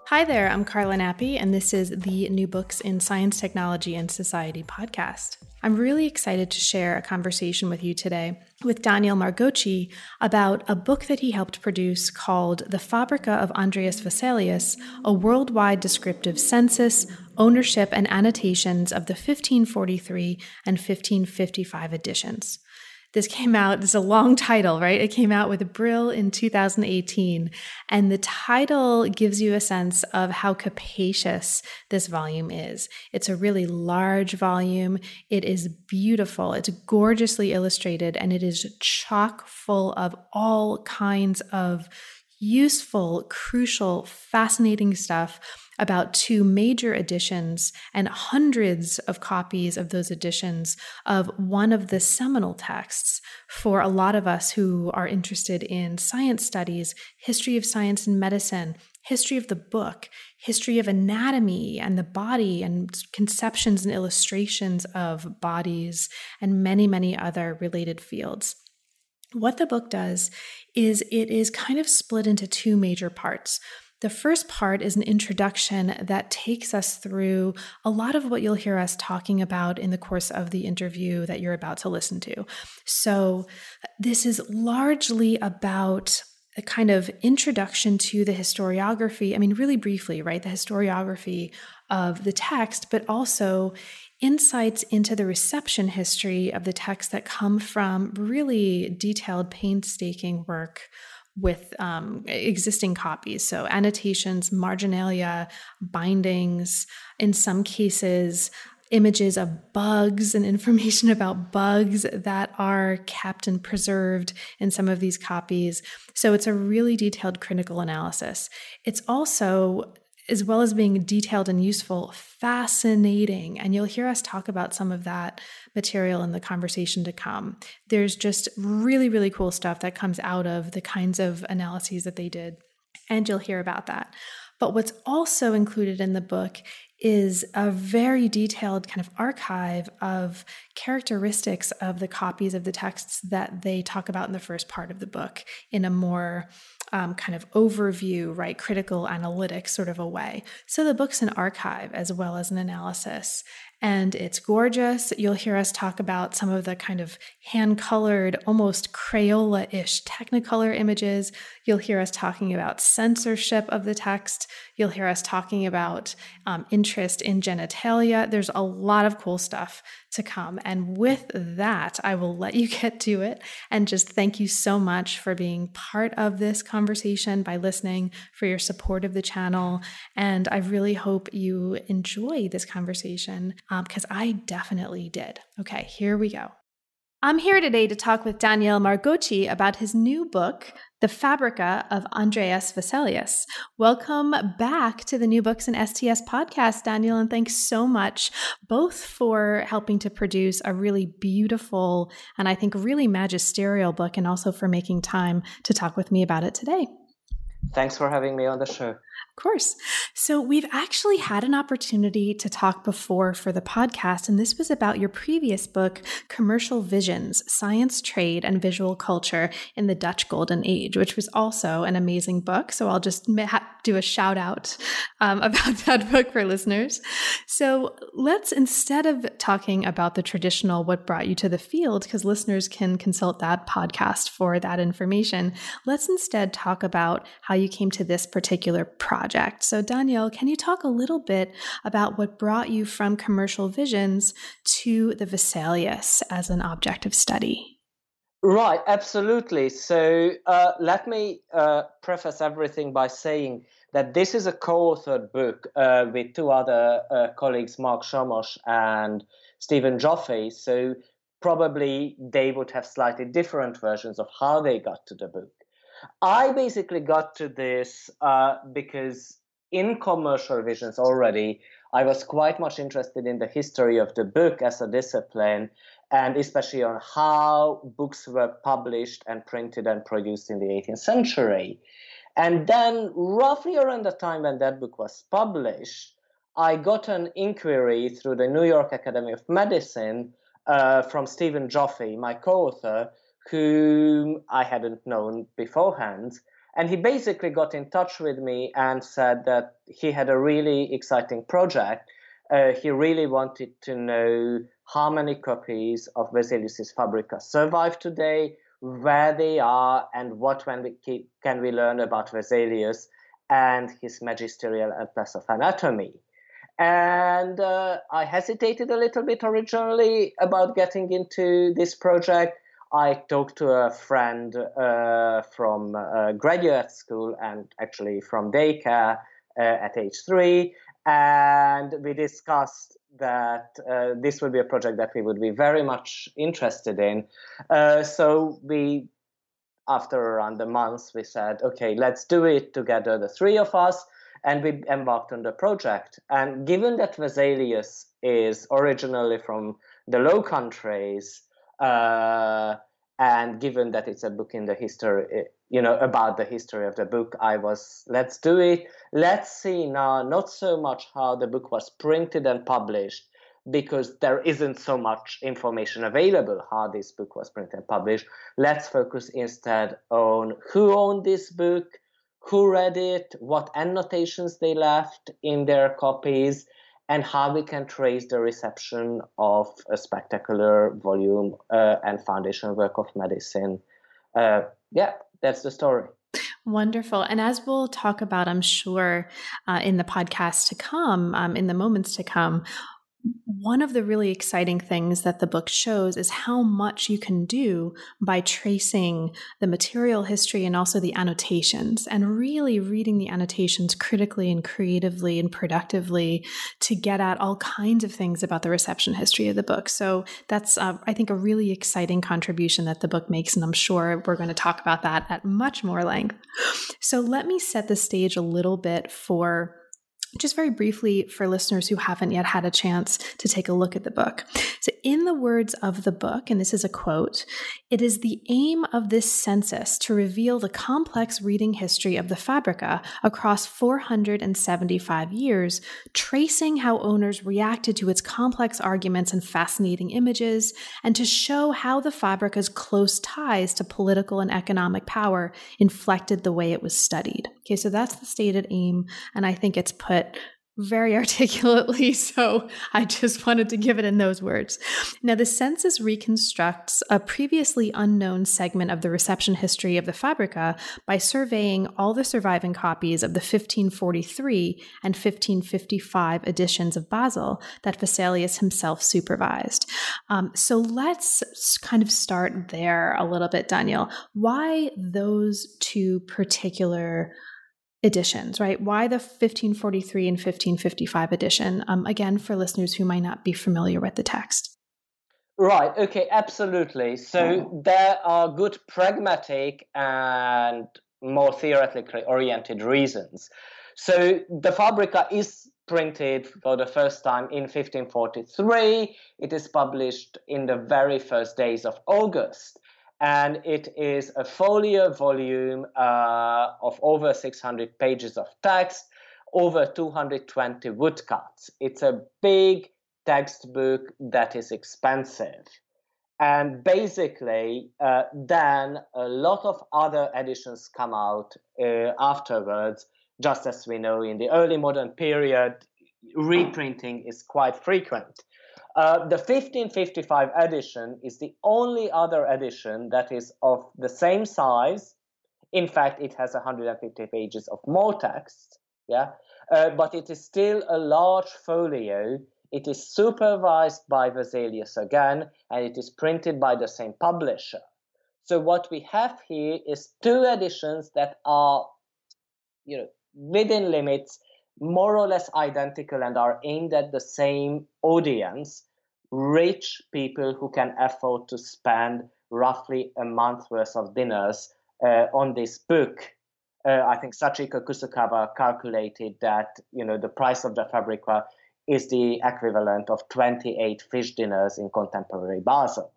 Hi there, I'm Carla Nappi, and this is the New Books in Science, Technology, and Society podcast. I'm really excited to share a conversation with you today with Daniel Margocci about a book that he helped produce called The Fabrica of Andreas Vesalius, a worldwide descriptive census, ownership, and annotations of the 1543 and 1555 editions. This is a long title, right? It came out with Brill in 2018, and the title gives you a sense of how capacious this volume is. It's a really large volume. It is beautiful. It's gorgeously illustrated, and it is chock full of all kinds of useful, crucial, fascinating stuff about two major editions and hundreds of copies of those editions of one of the seminal texts for a lot of us who are interested in science studies, history of science and medicine, history of the book, history of anatomy and the body, and conceptions and illustrations of bodies, and many, many other related fields. What the book does is it is kind of split into two major parts. The first part is an introduction that takes us through a lot of what you'll hear us talking about in the course of the interview that you're about to listen to. So this is largely about a kind of introduction to the historiography, really briefly, right? The historiography of the text, but also insights into the reception history of the text that come from really detailed, painstaking work with existing copies. So annotations, marginalia, bindings, in some cases, images of bugs and information about bugs that are kept and preserved in some of these copies. So it's a really detailed critical analysis. It's also, as well as being detailed and useful, fascinating. And you'll hear us talk about some of that material in the conversation to come. There's just really, really cool stuff that comes out of the kinds of analyses that they did. And you'll hear about that. But what's also included in the book is a very detailed kind of archive of characteristics of the copies of the texts that they talk about in the first part of the book in a more kind of overview, right, critical analytic sort of a way. So the book's an archive as well as an analysis. And it's gorgeous. You'll hear us talk about some of the kind of hand-colored, almost Crayola-ish Technicolor images. You'll hear us talking about censorship of the text. You'll hear us talking about interest in genitalia. There's a lot of cool stuff to come. And with that, I will let you get to it and just thank you so much for being part of this conversation by listening, for your support of the channel. And I really hope you enjoy this conversation because I definitely did. Okay, here we go. I'm here today to talk with Daniel Margocci about his new book, The Fabrica of Andreas Vesalius. Welcome back to the New Books in STS podcast, Daniel, and thanks so much both for helping to produce a really beautiful and I think really magisterial book, and also for making time to talk with me about it today. Thanks for having me on the show. Of course. So we've actually had an opportunity to talk before for the podcast, and this was about your previous book, Commercial Visions, Science, Trade, and Visual Culture in the Dutch Golden Age, which was also an amazing book. So I'll just do a shout out about that book for listeners. So let's, instead of talking about the traditional what brought you to the field, because listeners can consult that podcast for that information, let's instead talk about how you came to this particular project. So Daniel, can you talk a little bit about what brought you from Commercial Visions to the Vesalius as an object of study? Right, absolutely. So let me preface everything by saying that this is a co-authored book with two other colleagues, Mark Somosh and Stephen Joffe. So probably they would have slightly different versions of how they got to the book. I basically got to this because in Commercial Visions already, I was quite much interested in the history of the book as a discipline, and especially on how books were published and printed and produced in the 18th century. And then roughly around the time when that book was published, I got an inquiry through the New York Academy of Medicine from Stephen Joffe, my co-author, whom I hadn't known beforehand. And he basically got in touch with me and said that he had a really exciting project. He really wanted to know how many copies of Vesalius' Fabrica survive today, where they are, and what can we learn about Vesalius and his magisterial atlas of anatomy. And I hesitated a little bit originally about getting into this project. I talked to a friend from graduate school and actually from daycare at age 3, and we discussed that this would be a project that we would be very much interested in. So we, after around a month, we said, okay, let's do it together, the three of us, and we embarked on the project. And given that Vesalius is originally from the Low Countries, and given that it's a book in the history, about the history of the book, let's do it. Let's see now, not so much how the book was printed and published, because there isn't so much information available how this book was printed and published. Let's focus instead on who owned this book, who read it, what annotations they left in their copies, and how we can trace the reception of a spectacular volume and foundation work of medicine. That's the story. Wonderful. And as we'll talk about, I'm sure, in the podcast to come, in the moments to come, one of the really exciting things that the book shows is how much you can do by tracing the material history and also the annotations, and really reading the annotations critically and creatively and productively to get at all kinds of things about the reception history of the book. So that's, I think, a really exciting contribution that the book makes, and I'm sure we're going to talk about that at much more length. So let me set the stage a little bit for just very briefly for listeners who haven't yet had a chance to take a look at the book. So in the words of the book, and this is a quote, "It is the aim of this census to reveal the complex reading history of the Fabrica across 475 years, tracing how owners reacted to its complex arguments and fascinating images, and to show how the Fabrica's close ties to political and economic power inflected the way it was studied." Okay, so that's the stated aim, and I think it's put very articulately, so I just wanted to give it in those words. Now, the census reconstructs a previously unknown segment of the reception history of the Fabrica by surveying all the surviving copies of the 1543 and 1555 editions of Basel that Vesalius himself supervised. So let's kind of start there a little bit, Daniel. Why those two particular editions, right? Why the 1543 and 1555 edition? Again, for listeners who might not be familiar with the text. Right. Okay. Absolutely. So there are good pragmatic and more theoretically oriented reasons. So the Fabrica is printed for the first time in 1543. It is published in the very first days of August. And it is a folio volume of over 600 pages of text, over 220 woodcuts. It's a big textbook that is expensive. And basically, then a lot of other editions come out afterwards. Just as we know, in the early modern period, reprinting is quite frequent. The 1555 edition is the only other edition that is of the same size. In fact, it has 150 pages of more text, but it is still a large folio. It is supervised by Vesalius again, and it is printed by the same publisher. So what we have here is two editions that are, within limits, more or less identical and are aimed at the same audience, rich people who can afford to spend roughly a month's worth of dinners on this book. I think Sachiko Kusukawa calculated that, the price of the Fabrica is the equivalent of 28 fish dinners in contemporary Basel.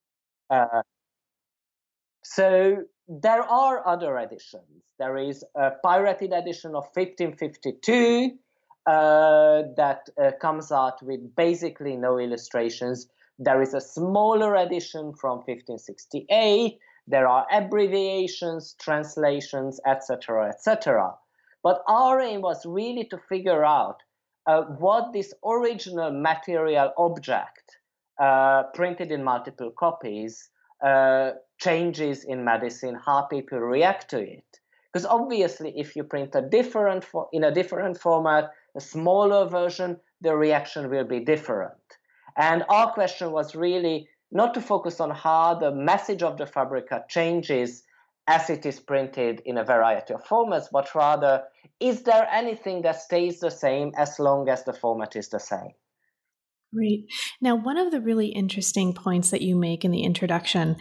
So there are other editions. There is a pirated edition of 1552 that comes out with basically no illustrations. There is a smaller edition from 1568 There are abbreviations, translations, etc., etc. But our aim was really to figure out what this original material object, printed in multiple copies, changes in medicine, how people react to it. Because obviously, if you print in a different format, a smaller version, the reaction will be different. And our question was really not to focus on how the message of the Fabrica changes as it is printed in a variety of formats, but rather, is there anything that stays the same as long as the format is the same? Great. Now, one of the really interesting points that you make in the introduction,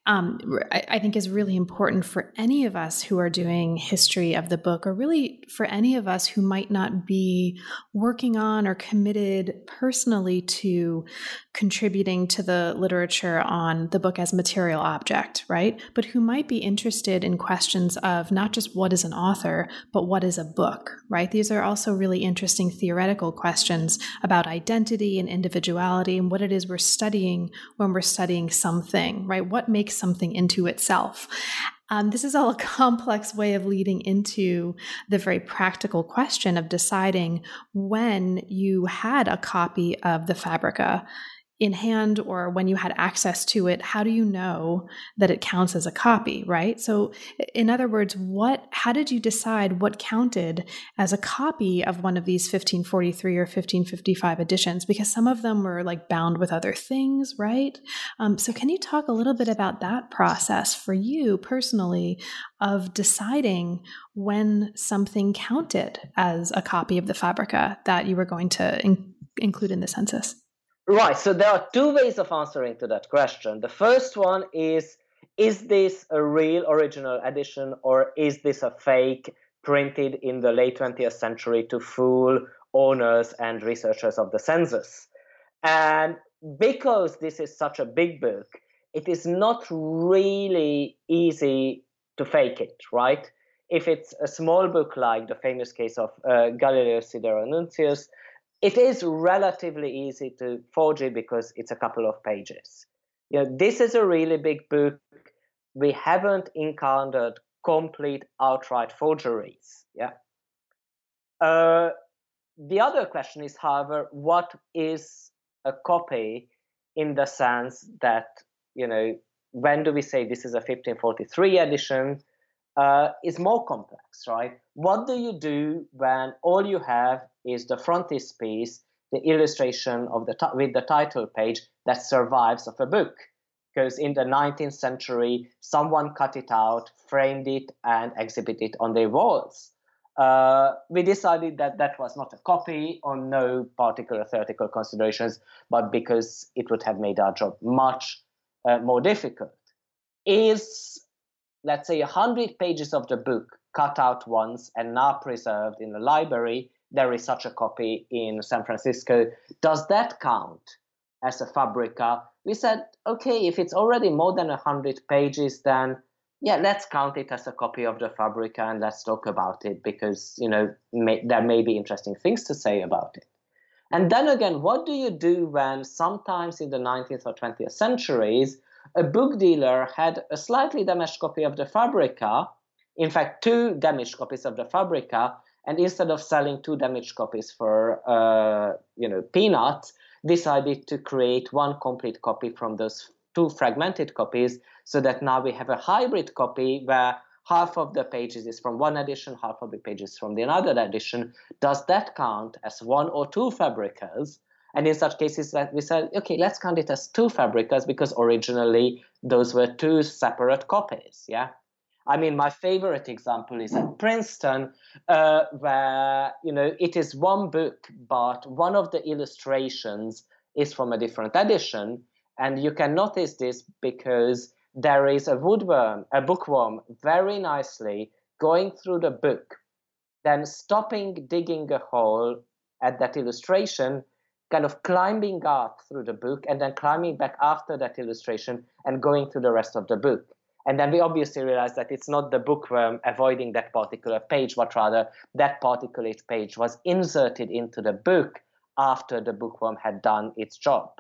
I think is really important for any of us who are doing history of the book, or really for any of us who might not be working on or committed personally to contributing to the literature on the book as material object, right? But who might be interested in questions of not just what is an author, but what is a book, right? These are also really interesting theoretical questions about identity and individuality and what it is we're studying when we're studying something, right? What makes something into itself? This is all a complex way of leading into the very practical question of deciding when you had a copy of the Fabrica in hand or when you had access to it, how do you know that it counts as a copy, right? So in other words, how did you decide what counted as a copy of one of these 1543 or 1555 editions? Because some of them were like bound with other things, right? So can you talk a little bit about that process for you personally of deciding when something counted as a copy of the Fabrica that you were going to include in the census? Right, so there are two ways of answering to that question. The first one is this a real original edition, or is this a fake printed in the late 20th century to fool owners and researchers of the census? And because this is such a big book, it is not really easy to fake it, right? If it's a small book like the famous case of Galileo Sidero Nuncius, it is relatively easy to forge it because it's a couple of pages. This is a really big book. We haven't encountered complete outright forgeries. Yeah. The other question is, however, what is a copy in the sense that, when do we say this is a 1543 edition? Is more complex, right? What do you do when all you have is the frontispiece, the illustration of with the title page that survives of a book? Because in the 19th century, someone cut it out, framed it, and exhibited it on their walls. We decided that was not a copy on no particular theoretical considerations, but because it would have made our job much more difficult. Is, let's say, 100 pages of the book cut out once and now preserved in the library? There is such a copy in San Francisco. Does that count as a Fabrica? We said, okay, if it's already more than 100 pages, then yeah, let's count it as a copy of the Fabrica and let's talk about it because, there may be interesting things to say about it. And then again, what do you do when sometimes in the 19th or 20th centuries, a book dealer had a slightly damaged copy of the Fabrica, in fact, 2 damaged copies of the Fabrica, and instead of selling 2 damaged copies for, peanuts, decided to create 1 complete copy from those 2 fragmented copies, so that now we have a hybrid copy where half of the pages is from one edition, half of the pages from the another edition. Does that count as 1 or 2 Fabricas? And in such cases, we said, okay, let's count it as 2 Fabricas because originally those were 2 separate copies. Yeah, I mean, my favorite example is at Princeton, where it is 1 book, but one of the illustrations is from a different edition, and you can notice this because there is a bookworm, very nicely going through the book, then stopping, digging a hole at that illustration, kind of climbing out through the book, and then climbing back after that illustration and going through the rest of the book. And then we obviously realize that it's not the bookworm avoiding that particular page, but rather that particular page was inserted into the book after the bookworm had done its job.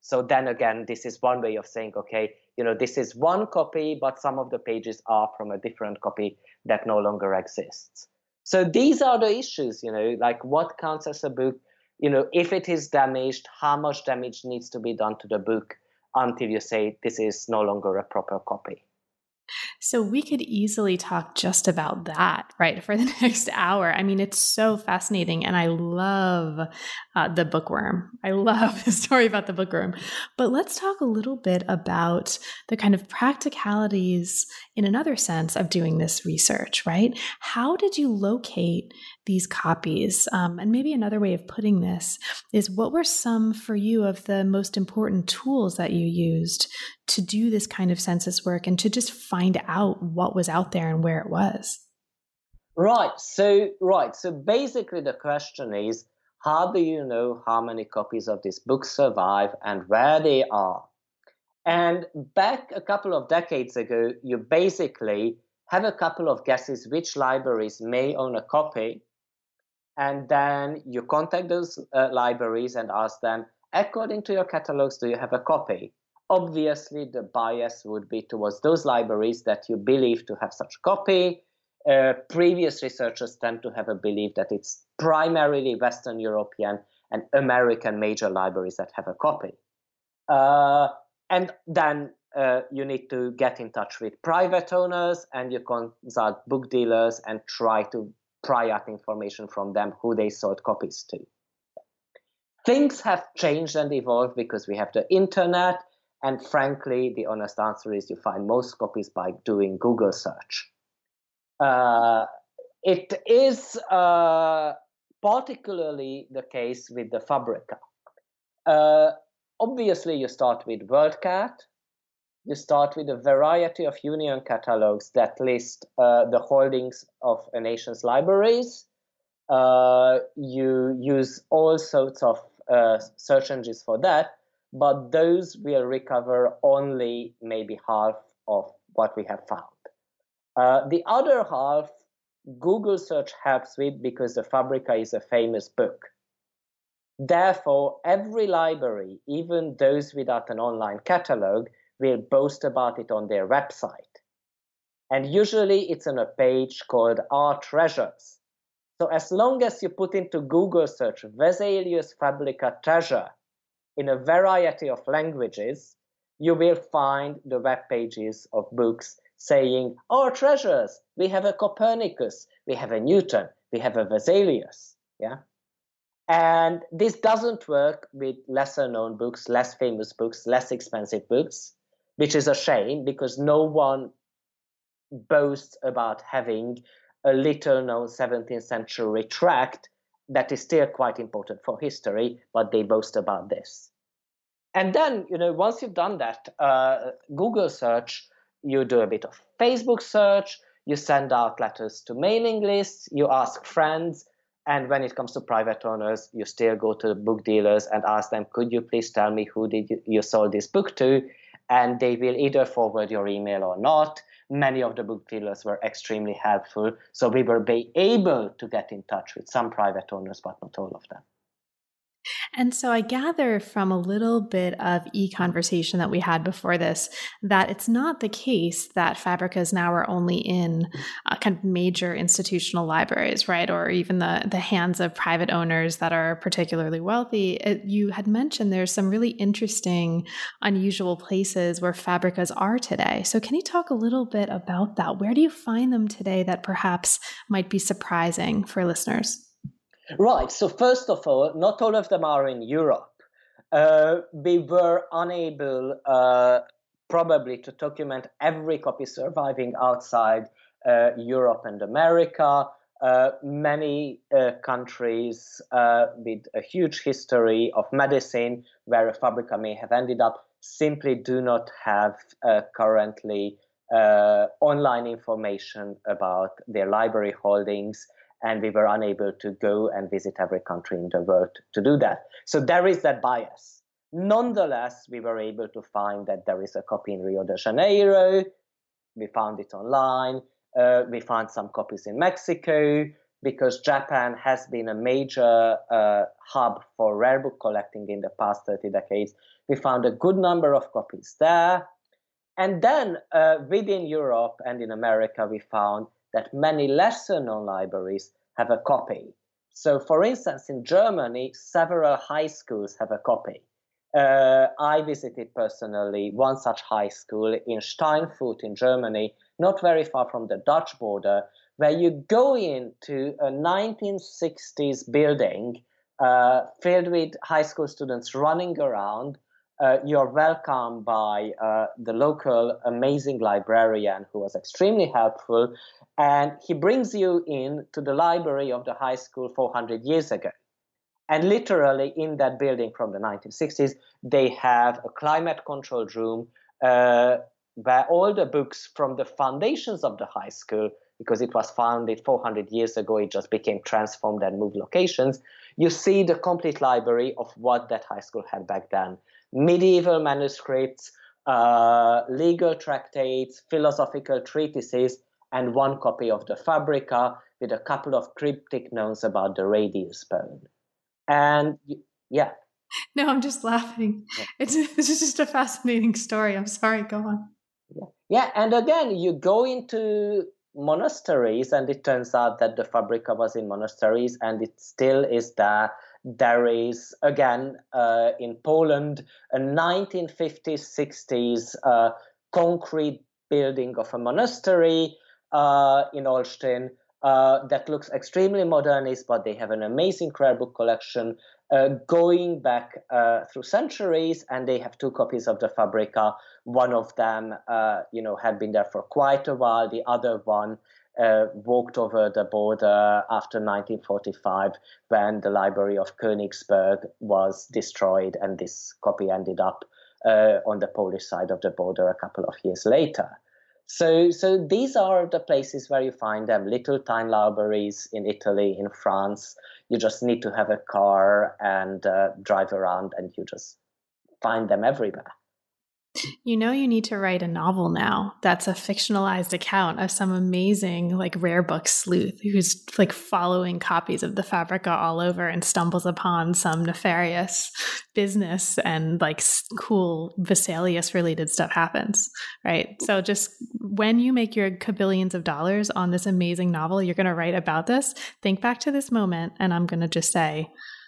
So then again, this is one way of saying, okay, this is one copy, but some of the pages are from a different copy that no longer exists. So these are the issues, like what counts as a book, if it is damaged, how much damage needs to be done to the book until you say this is no longer a proper copy. So we could easily talk just about that, right, for the next hour. I mean, it's so fascinating, and I love the bookworm. I love the story about the bookworm. But let's talk a little bit about the kind of practicalities, in another sense, of doing this research, right? How did you locate these copies? And maybe another way of putting this is, what were some, for you, of the most important tools that you used to do this kind of census work and to just find out what was out there and where it was? Right. So basically the question is, how do you know how many copies of this book survive and where they are? And back a couple of decades ago, you basically have a couple of guesses which libraries may own a copy. And then you contact those libraries and ask them, according to your catalogs, do you have a copy? Obviously, the bias would be towards those libraries that you believe to have such a copy. Previous researchers tend to have a belief that it's primarily Western European and American major libraries that have a copy. And then you need to get in touch with private owners, and you consult book dealers and try to pry out information from them who they sold copies to. Things have changed and evolved because we have the internet, and frankly, the honest answer is you find most copies by doing Google search. It is particularly the case with the Fabrica. Obviously, you start with WorldCat. You start with a variety of union catalogs that list the holdings of a nation's libraries. You use all sorts of search engines for that, but those will recover only maybe half of what we have found. The other half, Google search helps with, because the Fabrica is a famous book. Therefore, every library, even those without an online catalog, will boast about it on their website. And usually it's on a page called Our Treasures. So as long as you put into Google search Vesalius Fabrica treasure in a variety of languages, you will find the web pages of books saying, Our treasures, we have a Copernicus, we have a Newton, we have a Vesalius. Yeah. And this doesn't work with lesser known books, less famous books, less expensive books, which is a shame because no one boasts about having a little known 17th century tract that is still quite important for history, but they boast about this. And then, once you've done that, Google search, you do a bit of Facebook search, you send out letters to mailing lists, you ask friends, and when it comes to private owners, you still go to book dealers and ask them, could you please tell me who did you sold this book to? And they will either forward your email or not. Many of the book dealers were extremely helpful, so we were able to get in touch with some private owners, but not all of them. And so I gather from a little bit of e-conversation that we had before this, that it's not the case that Fabricas now are only in kind of major institutional libraries, right? Or even the hands of private owners that are particularly wealthy. You had mentioned there's some really interesting, unusual places where Fabricas are today. So can you talk a little bit about that? Where do you find them today that perhaps might be surprising for listeners? Right. So first of all, not all of them are in Europe. We were unable probably to document every copy surviving outside Europe and America. Many countries with a huge history of medicine where a Fabrica may have ended up simply do not have currently online information about their library holdings. And we were unable to go and visit every country in the world to do that. So there is that bias. Nonetheless, we were able to find that there is a copy in Rio de Janeiro. We found it online. We found some copies in Mexico. because Japan has been a major hub for rare book collecting in the past 30 decades. We found a good number of copies there. And then within Europe and in America, we found that many lesser known libraries have a copy. So, for instance, in Germany, several high schools have a copy. I visited personally one such high school in Steinfurt in Germany, not very far from the Dutch border, where you go into a 1960s building filled with high school students running around. You're welcomed by the local amazing librarian who was extremely helpful, and he brings you in to the library of the high school 400 years ago. And literally in that building from the 1960s, they have a climate-controlled room where all the books from the foundations of the high school, because it was founded 400 years ago, it just became transformed and moved locations. You see the complete library of what that high school had back then. Medieval manuscripts, legal tractates, philosophical treatises, and one copy of the Fabrica with a couple of cryptic notes about the radius bone. And yeah. No, I'm just laughing. Yeah. It's just a fascinating story. I'm sorry, go on. Yeah, and again, you go into monasteries, and it turns out that the Fabrica was in monasteries, and it still is there. There is, again, in Poland, a 1950s, 60s concrete building of a monastery in Olsztyn that looks extremely modernist, but they have an amazing rare book collection going back through centuries, and they have two copies of the Fabrica. One of them, had been there for quite a while. The other one walked over the border after 1945, when the Library of Königsberg was destroyed, and this copy ended up on the Polish side of the border a couple of years later. So these are the places where you find them, little tiny libraries in Italy, in France. You just need to have a car and drive around, and you just find them everywhere. You need to write a novel now that's a fictionalized account of some amazing rare book sleuth who's following copies of the Fabrica all over and stumbles upon some nefarious business, and cool Vesalius related stuff happens, right? So just when you make your kabillions of dollars on this amazing novel, you're going to write about this. Think back to this moment, and I'm going to just say,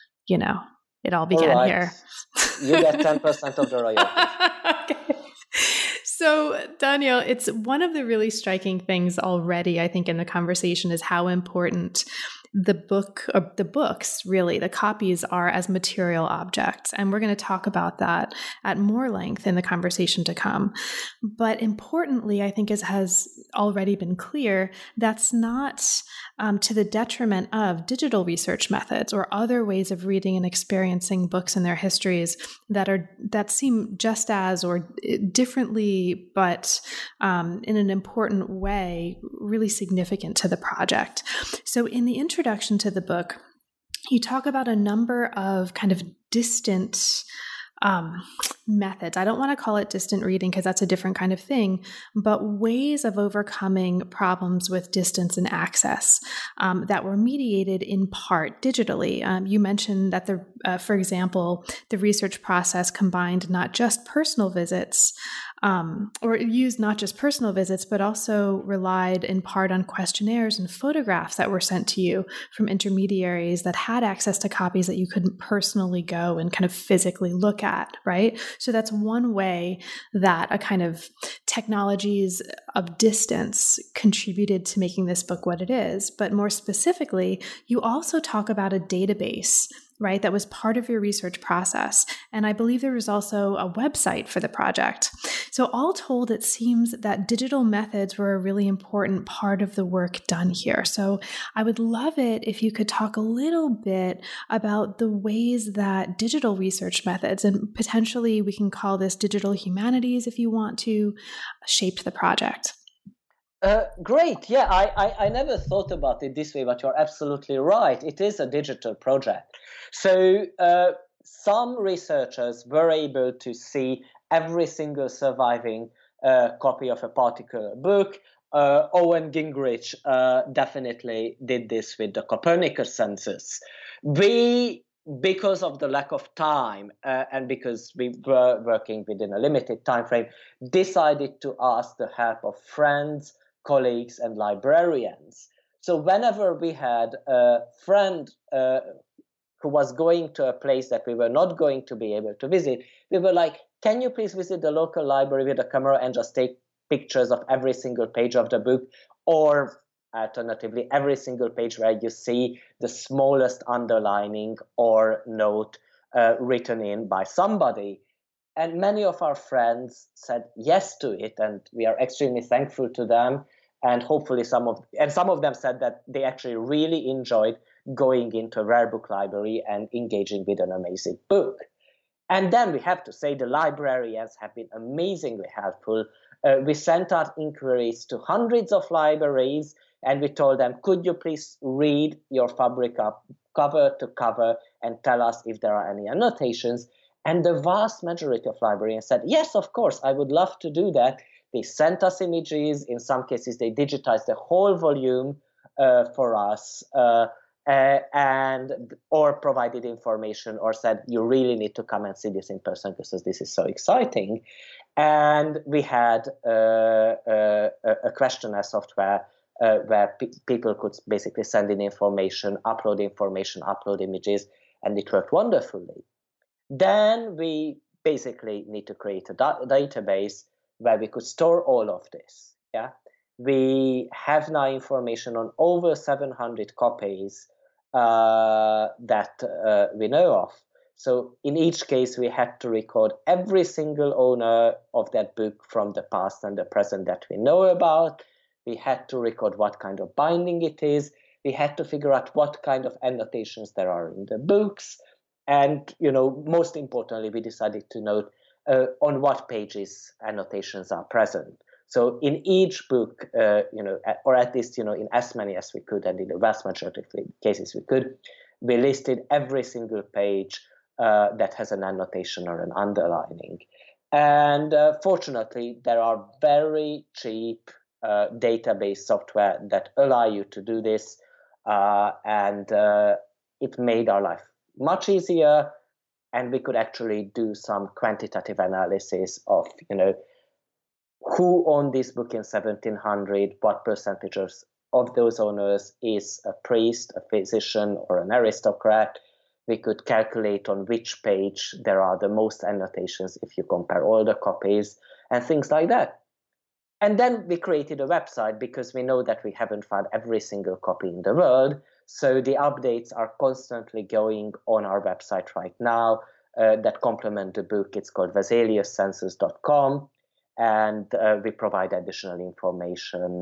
it all began here. You get 10% of the royalties. Okay. So, Daniel, it's one of the really striking things already, I think, in the conversation is how important the books, really, the copies are as material objects. And we're going to talk about that at more length in the conversation to come. But importantly, I think, as has already been clear, that's not to the detriment of digital research methods or other ways of reading and experiencing books and their histories that seem just as or differently, but in an important way, really significant to the project. So in the introduction to the book, you talk about a number of kind of distant methods. I don't want to call it distant reading because that's a different kind of thing, but ways of overcoming problems with distance and access that were mediated in part digitally. You mentioned that for example, the research process combined not just personal visits, or used not just personal visits, but also relied in part on questionnaires and photographs that were sent to you from intermediaries that had access to copies that you couldn't personally go and kind of physically look at, right? So that's one way that a kind of technologies of distance contributed to making this book what it is. But more specifically, you also talk about a database, right? That was part of your research process. And I believe there was also a website for the project. So all told, it seems that digital methods were a really important part of the work done here. So I would love it if you could talk a little bit about the ways that digital research methods, and potentially we can call this digital humanities if you want to, shaped the project. Great. Yeah, I never thought about it this way, but you're absolutely right. It is a digital project. So some researchers were able to see every single surviving copy of a particular book. Owen Gingerich definitely did this with the Copernicus census. Because of the lack of time and because we were working within a limited time frame, decided to ask the help of friends, colleagues, and librarians. So whenever we had a friend who was going to a place that we were not going to be able to visit, we were like, can you please visit the local library with a camera and just take pictures of every single page of the book, or alternatively, every single page where you see the smallest underlining or note written in by somebody. And many of our friends said yes to it, and we are extremely thankful to them. And hopefully some of them said that they actually really enjoyed going into a rare book library and engaging with an amazing book. And then we have to say the librarians have been amazingly helpful. We sent out inquiries to hundreds of libraries, and we told them, could you please read your Fabrica cover to cover and tell us if there are any annotations? And the vast majority of librarians said, yes, of course, I would love to do that. They sent us images. In some cases, they digitized the whole volume for us. Or provided information or said, you really need to come and see this in person because this is so exciting. And we had a questionnaire software where people could basically send in information, upload images, and it worked wonderfully. Then we basically need to create a database where we could store all of this. Yeah, we have now information on over 700 copies that we know of. So in each case, we had to record every single owner of that book from the past and the present that we know about. We had to record what kind of binding it is. We had to figure out what kind of annotations there are in the books. And, most importantly, we decided to note on what pages annotations are present. So in each book, or at least, in as many as we could, and in the vast majority of cases we could, we listed every single page that has an annotation or an underlining. And fortunately, there are very cheap database software that allow you to do this. And it made our life much easier. And we could actually do some quantitative analysis of, who owned this book in 1700, what percentages of those owners is a priest, a physician, or an aristocrat. We could calculate on which page there are the most annotations if you compare all the copies and things like that. And then we created a website because we know that we haven't found every single copy in the world. So the updates are constantly going on our website right now that complement the book. It's called vesaliuscensus.com. And we provide additional information,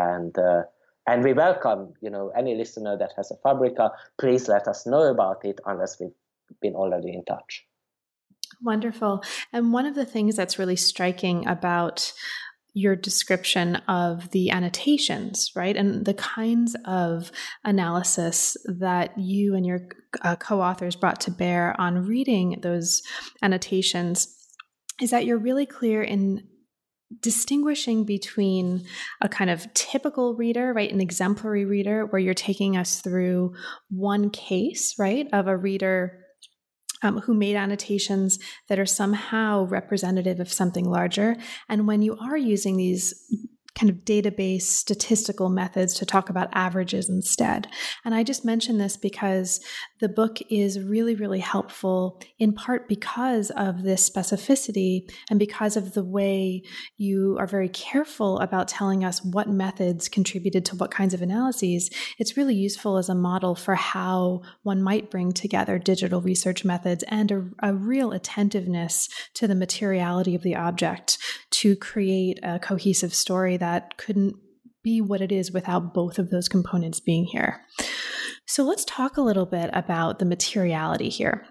and we welcome, any listener that has a Fabrica. Please let us know about it unless we've been already in touch. Wonderful. And one of the things that's really striking about your description of the annotations, right, and the kinds of analysis that you and your co-authors brought to bear on reading those annotations is that you're really clear in distinguishing between a kind of typical reader, right, an exemplary reader, where you're taking us through one case, right, of a reader who made annotations that are somehow representative of something larger. And when you are using these kind of database statistical methods to talk about averages instead. And I just mention this because the book is really, really helpful in part because of this specificity and because of the way you are very careful about telling us what methods contributed to what kinds of analyses. It's really useful as a model for how one might bring together digital research methods and a real attentiveness to the materiality of the object to create a cohesive story that couldn't be what it is without both of those components being here. So let's talk a little bit about the materiality here.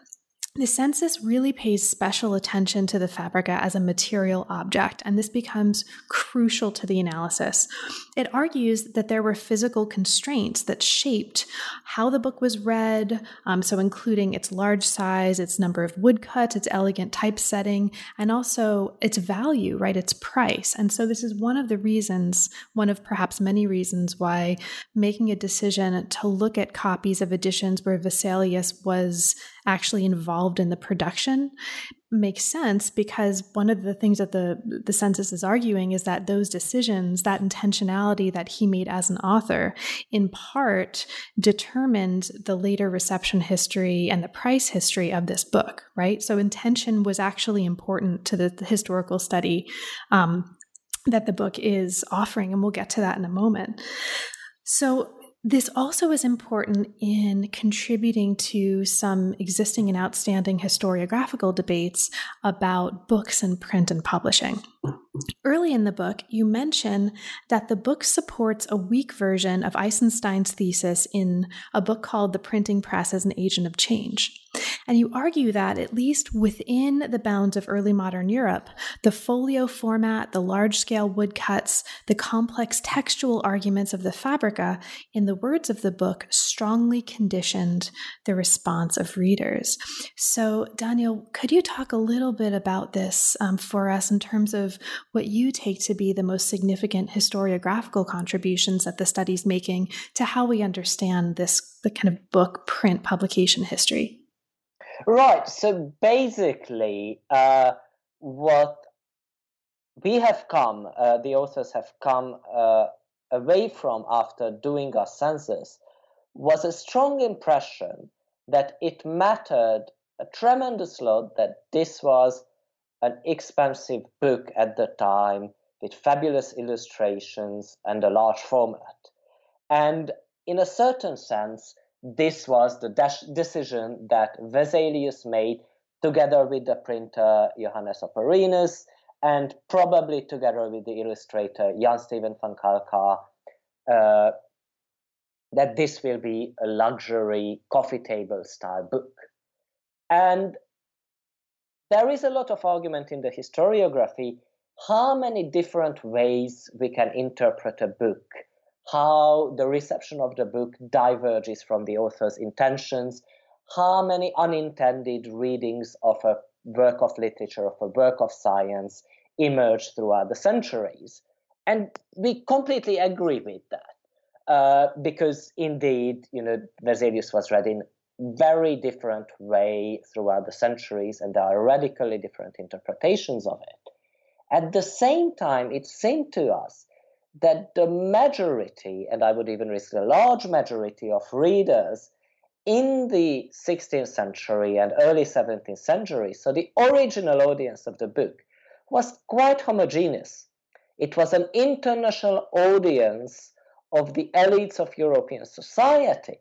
The census really pays special attention to the Fabrica as a material object, and this becomes crucial to the analysis. It argues that there were physical constraints that shaped how the book was read, so including its large size, its number of woodcuts, its elegant typesetting, and also its value, right, its price. And so this is one of the reasons, one of perhaps many reasons, why making a decision to look at copies of editions where Vesalius was actually involved in the production makes sense, because one of the things that the census is arguing is that those decisions, that intentionality that he made as an author, in part determined the later reception history and the price history of this book, right? So intention was actually important to the historical study that the book is offering, and we'll get to that in a moment. So this also is important in contributing to some existing and outstanding historiographical debates about books and print and publishing. Early in the book, you mention that the book supports a weak version of Eisenstein's thesis in a book called The Printing Press as an Agent of Change. And you argue that, at least within the bounds of early modern Europe, the folio format, the large-scale woodcuts, the complex textual arguments of the Fabrica, in the words of the book, strongly conditioned the response of readers. So, Daniel, could you talk a little bit about this for us in terms of what you take to be the most significant historiographical contributions that the study's making to how we understand the kind of book print publication history? Right. So basically, what we have come, the authors have come away from after doing our census, was a strong impression that it mattered a tremendous lot that this was an expensive book at the time with fabulous illustrations and a large format. And in a certain sense, this was the decision that Vesalius made together with the printer Johannes Operinus, and probably together with the illustrator Jan Steven van Kalkar, that this will be a luxury coffee table style book. And there is a lot of argument in the historiography how many different ways we can interpret a book, how the reception of the book diverges from the author's intentions, how many unintended readings of a work of literature, of a work of science emerged throughout the centuries. And we completely agree with that, because indeed, Vesalius was read in very different way throughout the centuries, and there are radically different interpretations of it. At the same time, it seemed to us that the majority, and I would even risk a large majority of readers in the 16th century and early 17th century, so the original audience of the book, was quite homogeneous. It was an international audience of the elites of European society.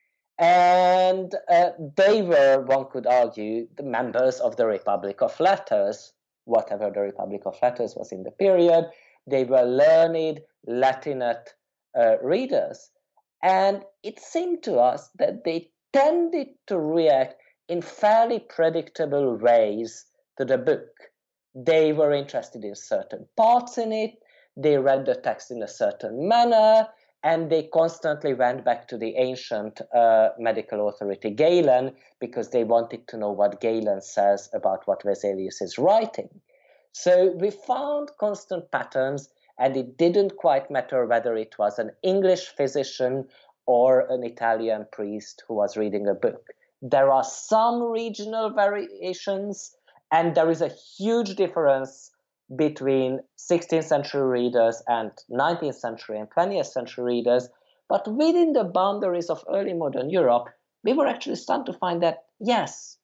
And they were, one could argue, the members of the Republic of Letters, whatever the Republic of Letters was in the period. They were learned, Latinate readers. And it seemed to us that they tended to react in fairly predictable ways to the book. They were interested in certain parts in it, they read the text in a certain manner, and they constantly went back to the ancient medical authority Galen because they wanted to know what Galen says about what Vesalius is writing. So we found constant patterns, and it didn't quite matter whether it was an English physician or an Italian priest who was reading a book. There are some regional variations, and there is a huge difference between 16th century readers and 19th century and 20th century readers. But within the boundaries of early modern Europe, we were actually starting to find that, yes,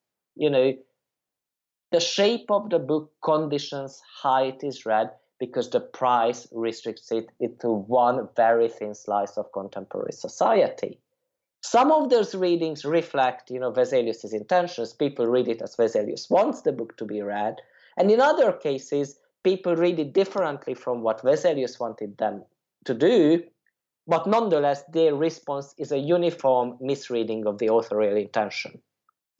the shape of the book conditions how it is read because the price restricts it to one very thin slice of contemporary society. Some of those readings reflect, Vesalius's intentions. People read it as Vesalius wants the book to be read. And in other cases, people read it differently from what Vesalius wanted them to do, but nonetheless, their response is a uniform misreading of the authorial intention.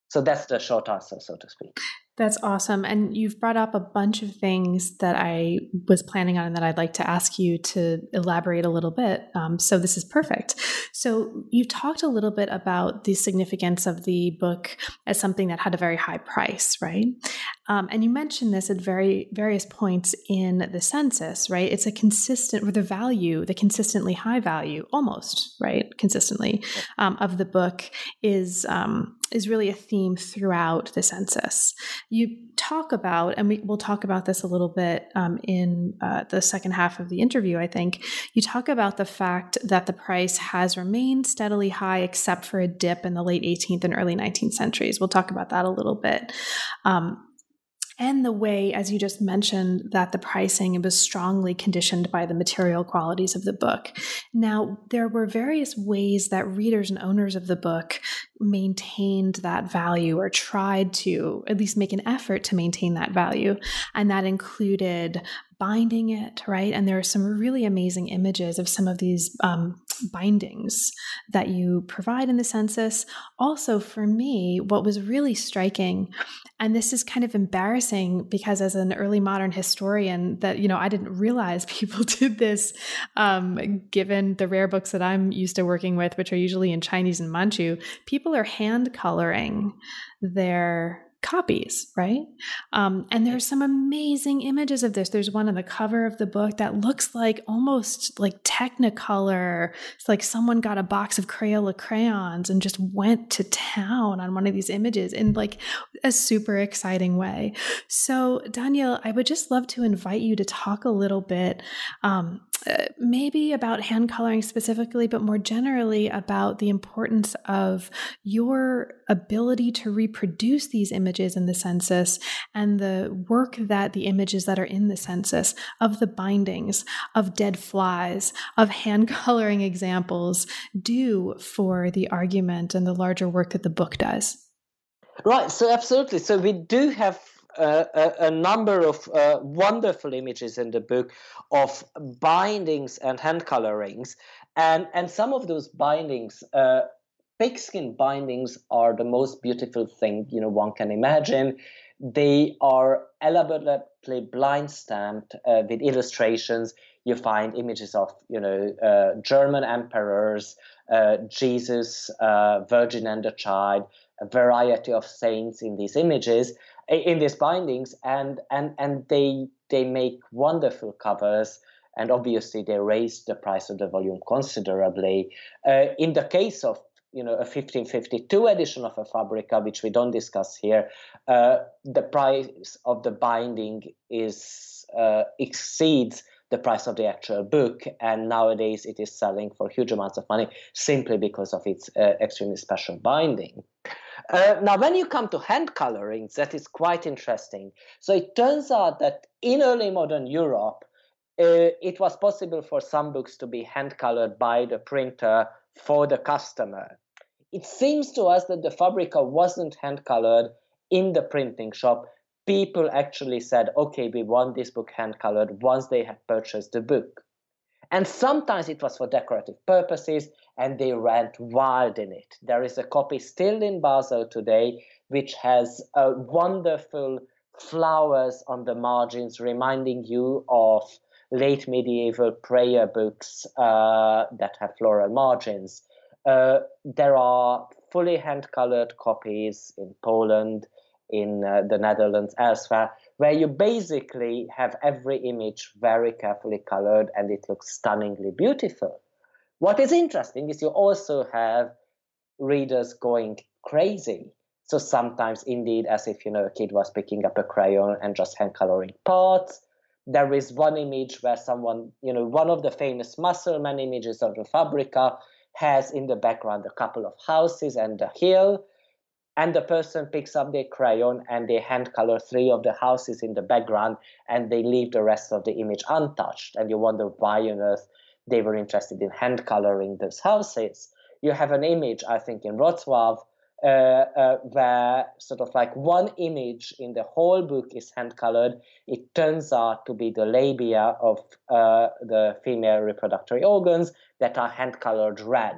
So that's the short answer, so to speak. That's awesome. And you've brought up a bunch of things that I was planning on and that I'd like to ask you to elaborate a little bit. So this is perfect. So you talked a little bit about the significance of the book as something that had a very high price, right? And you mentioned this at various points in the census, right? It's a consistent, or the consistently high value, almost, right? Consistently of the book is really a theme throughout the census. You talk about, and we'll talk about this a little bit in the second half of the interview, I think, you talk about the fact that the price has remained steadily high except for a dip in the late 18th and early 19th centuries. We'll talk about that a little bit. And the way, as you just mentioned, that the pricing was strongly conditioned by the material qualities of the book. Now, there were various ways that readers and owners of the book maintained that value, or tried to at least make an effort to maintain that value. And that included binding it, right? And there are some really amazing images of some of these bindings that you provide in the census. Also, for me, what was really striking, and this is kind of embarrassing because as an early modern historian, that, I didn't realize people did this, given the rare books that I'm used to working with, which are usually in Chinese and Manchu. People are hand coloring their copies, right? And there's some amazing images of this. There's one on the cover of the book that looks like almost like Technicolor. It's like someone got a box of Crayola crayons and just went to town on one of these images in like a super exciting way. So Daniel, I would just love to invite you to talk a little bit, maybe about hand coloring specifically, but more generally about the importance of your ability to reproduce these images in the census and the work that the images that are in the census of the bindings, of dead flies, of hand coloring examples do for the argument and the larger work that the book does. Right, so absolutely. So we do have a number of wonderful images in the book of bindings and hand colorings, and some of those bindings, pigskin bindings, are the most beautiful thing one can imagine. They are elaborately blind stamped with illustrations. You find images of German emperors, Jesus, Virgin and the Child, a variety of saints in these images, in these bindings, and they make wonderful covers, and obviously they raise the price of the volume considerably. In the case of a 1552 edition of a Fabrica, which we don't discuss here, the price of the binding exceeds the price of the actual book, and nowadays it is selling for huge amounts of money simply because of its extremely special binding. Now, when you come to hand colorings, that is quite interesting. So it turns out that in early modern Europe, it was possible for some books to be hand colored by the printer for the customer. It seems to us that the Fabrica wasn't hand colored in the printing shop. People actually said, okay, we want this book hand colored once they had purchased the book. And sometimes it was for decorative purposes, and they ran wild in it. There is a copy still in Basel today, which has wonderful flowers on the margins, reminding you of late medieval prayer books that have floral margins. There are fully hand-colored copies in Poland, in the Netherlands, elsewhere, where you basically have every image very carefully colored and it looks stunningly beautiful. What is interesting is you also have readers going crazy. So sometimes, indeed, as if a kid was picking up a crayon and just hand coloring parts. There is one image where someone, one of the famous Musselman images of the Fabrica has in the background a couple of houses and a hill. And the person picks up their crayon and they hand color 3 of the houses in the background, and they leave the rest of the image untouched. And you wonder why on earth they were interested in hand coloring those houses. You have an image, I think, in Wrocław, where sort of like one image in the whole book is hand colored. It turns out to be the labia of the female reproductory organs that are hand colored red.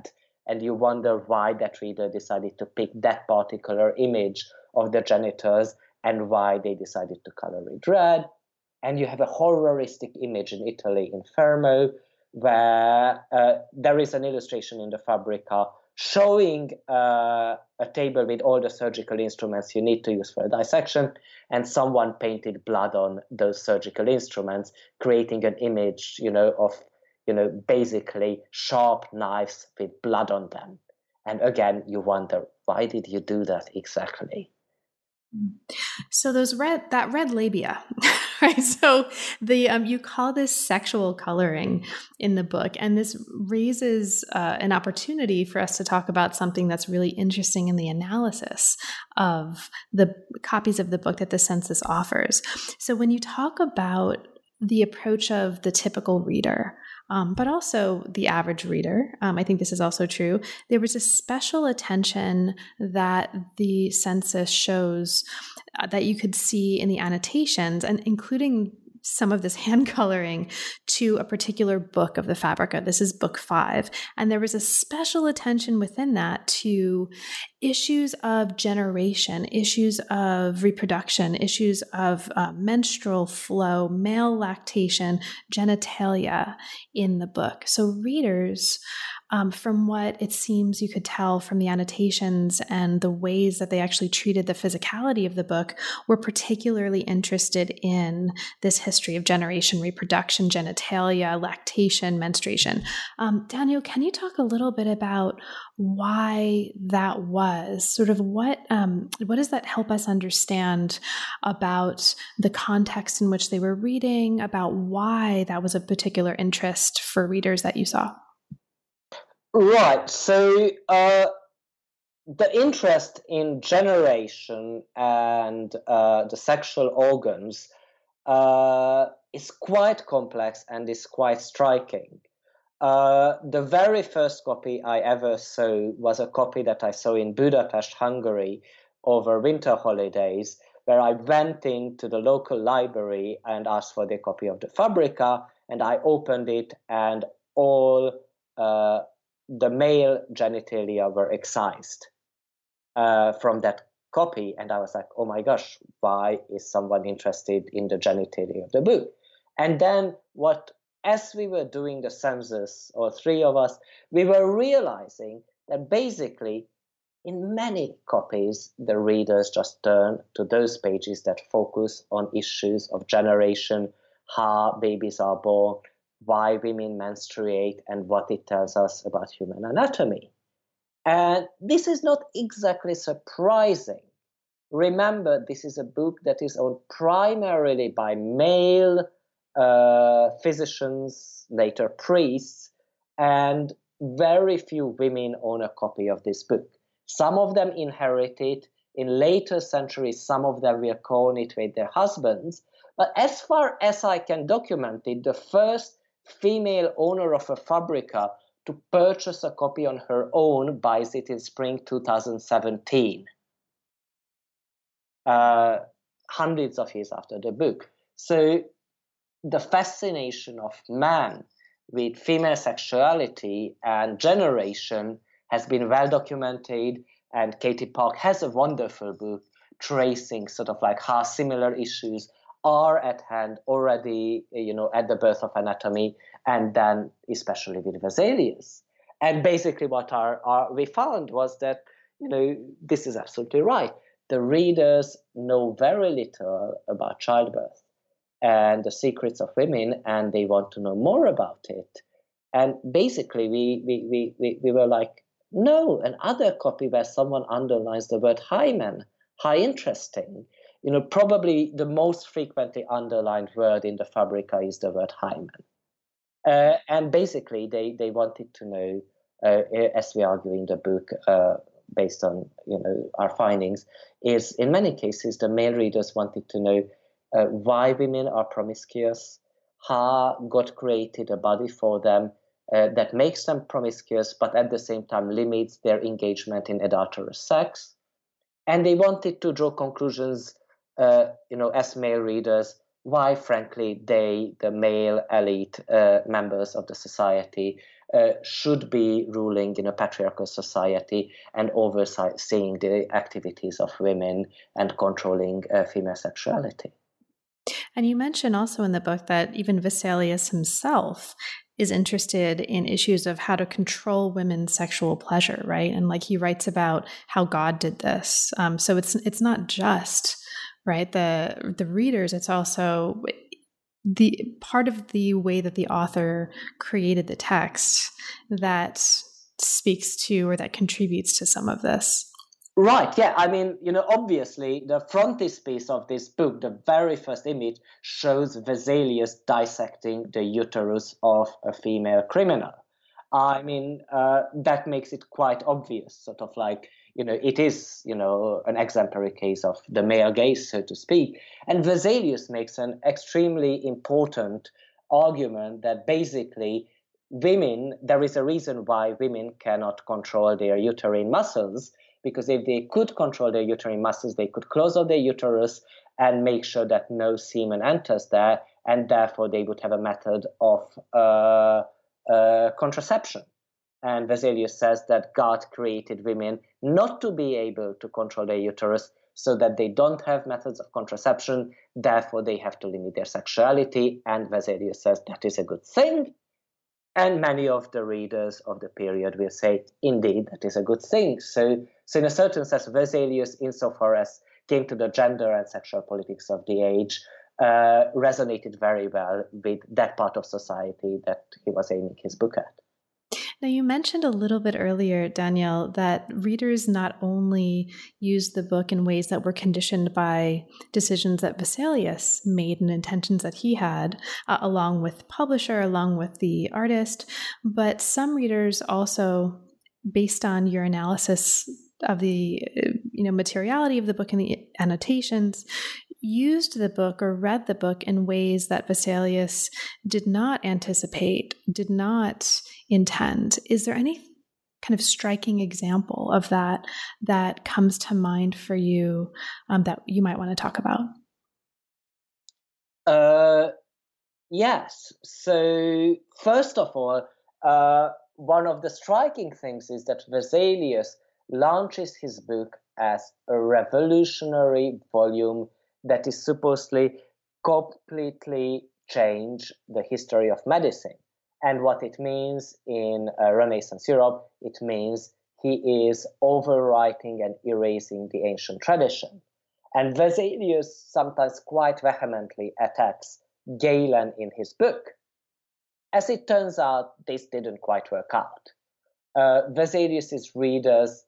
and you wonder why that reader decided to pick that particular image of the genitals and why they decided to color it red. And you have a horroristic image in Italy, in Fermo, where there is an illustration in the Fabrica showing a table with all the surgical instruments you need to use for a dissection, and someone painted blood on those surgical instruments, creating an image, of basically sharp knives with blood on them. And again, you wonder, why did you do that exactly? So that red labia, right? So you call this sexual coloring in the book, and this raises an opportunity for us to talk about something that's really interesting in the analysis of the copies of the book that the census offers. So when you talk about the approach of the typical reader, but also the average reader, I think this is also true, there was a special attention that the census shows that you could see in the annotations, and including some of this hand coloring to a particular book of the Fabrica. This is book 5. And there was a special attention within that to issues of generation, issues of reproduction, issues of menstrual flow, male lactation, genitalia in the book. So readers, from what it seems you could tell from the annotations and the ways that they actually treated the physicality of the book, were particularly interested in this history of generation, reproduction, genitalia, lactation, menstruation. Daniel, can you talk a little bit about why that was? Sort of what does that help us understand about the context in which they were reading, about why that was a particular interest for readers that you saw? Right. So the interest in generation and the sexual organs is quite complex and is quite striking. The very first copy I ever saw was a copy that I saw in Budapest, Hungary, over winter holidays, where I went into the local library and asked for the copy of the Fabrica, and I opened it, and all the male genitalia were excised from that copy. And I was like, oh my gosh, why is someone interested in the genitalia of the book? And then as we were doing the census, or 3 of us, we were realizing that basically in many copies, the readers just turn to those pages that focus on issues of generation, how babies are born, why women menstruate, and what it tells us about human anatomy. And this is not exactly surprising. Remember, this is a book that is owned primarily by male physicians, later priests, and very few women own a copy of this book. Some of them inherit it. In later centuries, some of them will co-own it with their husbands. But as far as I can document it, the first female owner of a Fabrica to purchase a copy on her own buys it in spring 2017, hundreds of years after the book. So the fascination of man with female sexuality and generation has been well documented, and Katie Park has a wonderful book tracing sort of like how similar issues are at hand already, at the birth of anatomy, and then especially with Vesalius. And basically what we found was that, this is absolutely right. The readers know very little about childbirth and the secrets of women, and they want to know more about it. And basically we were like, no, another copy where someone underlines the word hymen, high interesting. Probably the most frequently underlined word in the Fabrica is the word hymen. And basically they wanted to know, as we argue in the book, based on our findings, is in many cases the male readers wanted to know why women are promiscuous, how God created a body for them that makes them promiscuous, but at the same time limits their engagement in adulterous sex. And they wanted to draw conclusions, as male readers, why, frankly, they, the male elite members of the society, should be ruling in a patriarchal society and overseeing the activities of women and controlling female sexuality. And you mentioned also in the book that even Vesalius himself is interested in issues of how to control women's sexual pleasure, right? And like he writes about how God did this. So it's not just, right, the readers, it's also the part of the way that the author created the text that speaks to or that contributes to some of this. Right, yeah. I mean, obviously the frontispiece of this book, the very first image, shows Vesalius dissecting the uterus of a female criminal. I mean, that makes it quite obvious, sort of like, it is, an exemplary case of the male gaze, so to speak. And Vesalius makes an extremely important argument that basically there is a reason why women cannot control their uterine muscles, because if they could control their uterine muscles, they could close off their uterus and make sure that no semen enters there, and therefore they would have a method of contraception. And Vesalius says that God created women not to be able to control their uterus, so that they don't have methods of contraception, therefore they have to limit their sexuality, and Vesalius says that is a good thing. And many of the readers of the period will say, indeed, that is a good thing. So in a certain sense, Vesalius, insofar as came to the gender and sexual politics of the age, resonated very well with that part of society that he was aiming his book at. Now, you mentioned a little bit earlier, Daniel, that readers not only used the book in ways that were conditioned by decisions that Vesalius made and intentions that he had, along with publisher, along with the artist, but some readers also, based on your analysis of the materiality of the book and the annotations, used the book or read the book in ways that Vesalius did not anticipate, did not intend. Is there any kind of striking example of that comes to mind for you that you might want to talk about? Yes. So first of all, one of the striking things is that Vesalius launches his book as a revolutionary volume that is supposedly completely change the history of medicine. And what it means in Renaissance Europe, it means he is overwriting and erasing the ancient tradition. And Vesalius sometimes quite vehemently attacks Galen in his book. As it turns out, this didn't quite work out. Vesalius's readers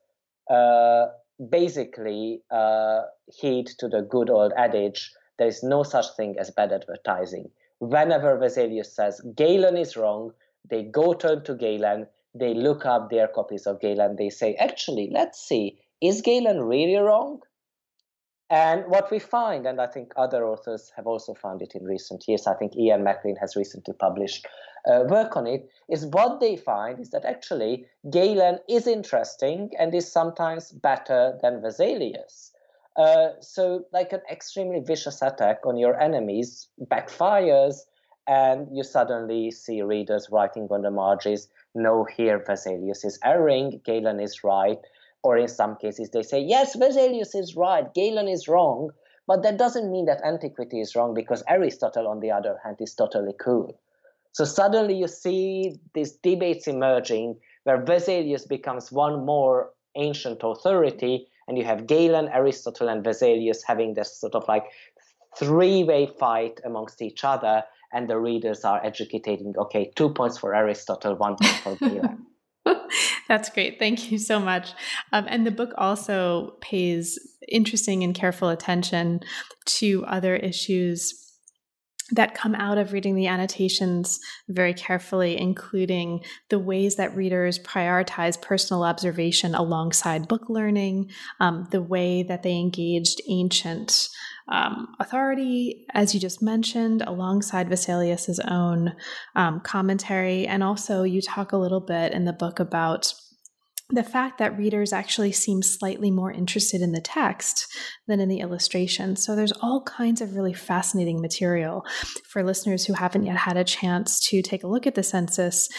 basically heed to the good old adage, there is no such thing as bad advertising. Whenever Vesalius says Galen is wrong, they go turn to Galen, they look up their copies of Galen, they say, actually, let's see, is Galen really wrong? And what we find, and I think other authors have also found it in recent years, I think Ian MacLean has recently published work on it, is what they find is that actually Galen is interesting and is sometimes better than Vesalius. So like an extremely vicious attack on your enemies backfires, and you suddenly see readers writing on the margins, no, here Vesalius is erring, Galen is right. Or in some cases they say, yes, Vesalius is right, Galen is wrong. But that doesn't mean that antiquity is wrong, because Aristotle, on the other hand, is totally cool. So suddenly you see these debates emerging where Vesalius becomes one more ancient authority, and you have Galen, Aristotle, and Vesalius having this sort of like three-way fight amongst each other, and the readers are educating, okay, 2 points for Aristotle, 1 point for Galen. That's great. Thank you so much. And the book also pays interesting and careful attention to other issues that come out of reading the annotations very carefully, including the ways that readers prioritize personal observation alongside book learning, the way that they engaged ancient authority, as you just mentioned, alongside Vesalius's own commentary. And also you talk a little bit in the book about the fact that readers actually seem slightly more interested in the text than in the illustration. So there's all kinds of really fascinating material for listeners who haven't yet had a chance to take a look at the census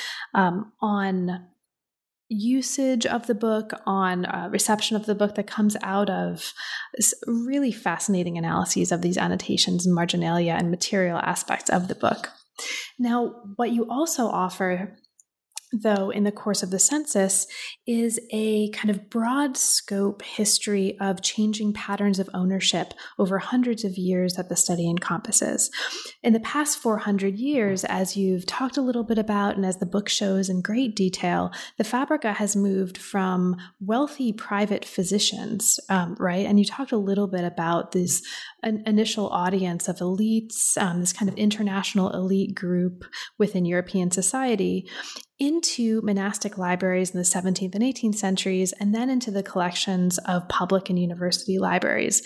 on usage of the book, on reception of the book, that comes out of really fascinating analyses of these annotations and marginalia and material aspects of the book. Now, what you also offer, though, in the course of the census, is a kind of broad scope history of changing patterns of ownership over hundreds of years that the study encompasses. In the past 400 years, as you've talked a little bit about, and as the book shows in great detail, the Fabrica has moved from wealthy private physicians, right? And you talked a little bit about this initial audience of elites, this kind of international elite group within European society, into monastic libraries in the 17th and 18th centuries, and then into the collections of public and university libraries,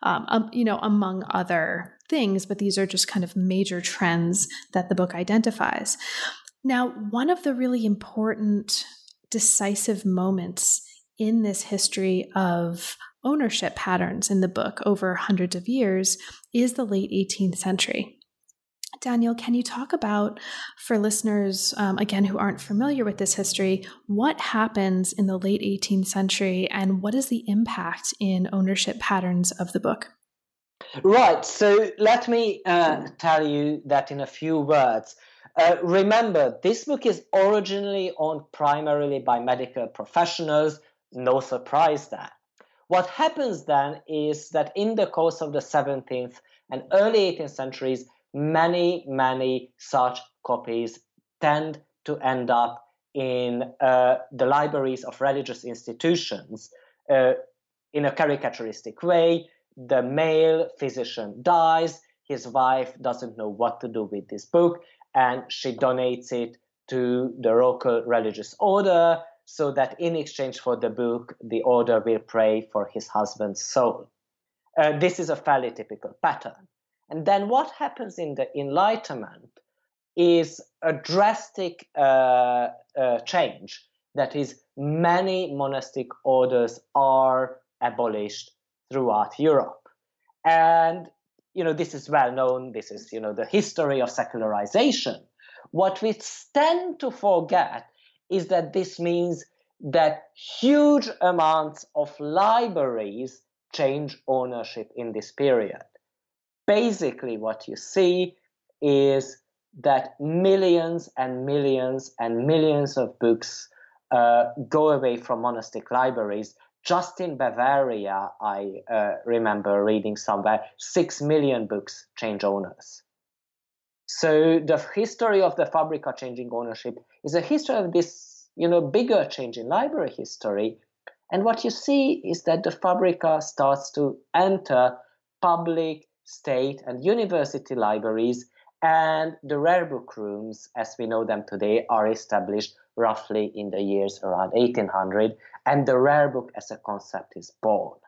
among other things. But these are just kind of major trends that the book identifies. Now, one of the really important, decisive moments in this history of ownership patterns in the book over hundreds of years is the late 18th century. Daniel, can you talk about, for listeners, again, who aren't familiar with this history, what happens in the late 18th century and what is the impact in ownership patterns of the book? Right. So let me tell you that in a few words. Remember, this book is originally owned primarily by medical professionals. No surprise there. What happens then is that in the course of the 17th and early 18th centuries, many such copies tend to end up in the libraries of religious institutions in a caricaturistic way. The male physician dies, his wife doesn't know what to do with this book, and she donates it to the local religious order so that in exchange for the book, the order will pray for his husband's soul. This is a fairly typical pattern. And then what happens in the Enlightenment is a drastic change. That is, many monastic orders are abolished throughout Europe. And, this is well known. This is, the history of secularization. What we tend to forget is that this means that huge amounts of libraries change ownership in this period. Basically, what you see is that millions and millions and millions of books go away from monastic libraries. Just in Bavaria, I remember reading somewhere, 6 million books change owners. So the history of the Fabrica changing ownership is a history of this, bigger change in library history. And what you see is that the Fabrica starts to enter public, state, and university libraries, and the rare book rooms, as we know them today, are established roughly in the years around 1800, and the rare book as a concept is born.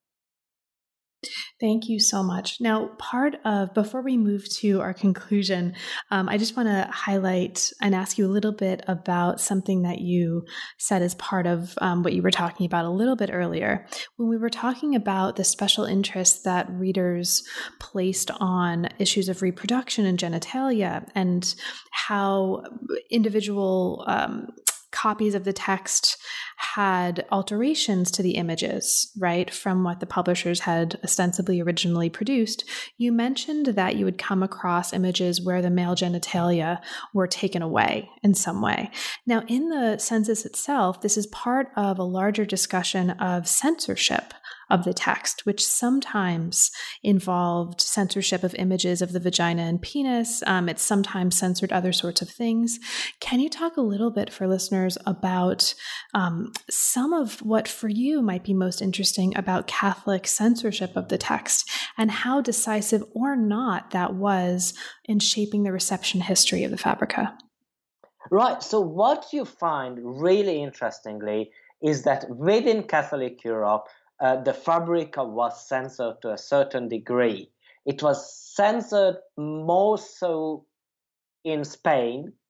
Thank you so much. Now, before we move to our conclusion, I just want to highlight and ask you a little bit about something that you said as part of what you were talking about a little bit earlier. When we were talking about the special interest that readers placed on issues of reproduction and genitalia, and how individual copies of the text had alterations to the images, right, from what the publishers had ostensibly originally produced, you mentioned that you would come across images where the male genitalia were taken away in some way. Now, in the census itself, this is part of a larger discussion of censorship of the text, which sometimes involved censorship of images of the vagina and penis. It sometimes censored other sorts of things. Can you talk a little bit for listeners about some of what for you might be most interesting about Catholic censorship of the text, and how decisive or not that was in shaping the reception history of the Fabrica? Right. So what you find really interestingly is that within Catholic Europe, the Fabrica was censored to a certain degree. It was censored more so in Spain